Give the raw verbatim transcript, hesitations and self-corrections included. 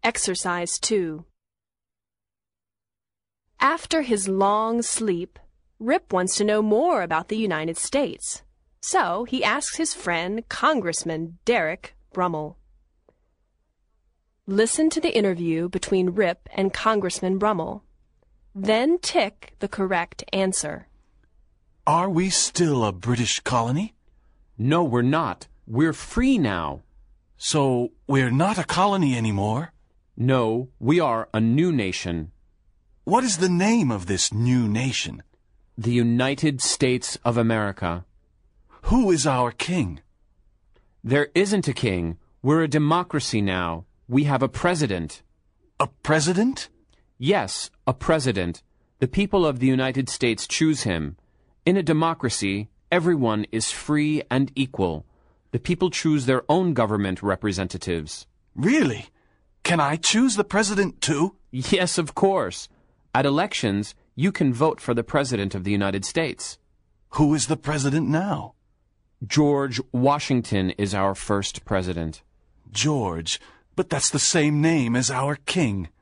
Exercise two. After his long sleep, Rip wants to know more about the United States. So he asks his friend, Congressman Derek Brummel. Listen to the interview between Rip and Congressman Brummel. Then tick the correct answer. Are we still a British colony? No, we're not. We're free now. So we're not a colony anymore? No, we are a new nation. What is the name of this new nation? The United States of America. Who is our king? There isn't a king. We're a democracy now. We have a president. A president? Yes, a president. The people of the United States choose him. In a democracy, everyone is free and equal. The people choose their own government representatives. Really? Can I choose the president too? Yes, of course. At elections, you can vote for the President of the United States. Who is the president now? George Washington is our first president. George, but that's the same name as our king.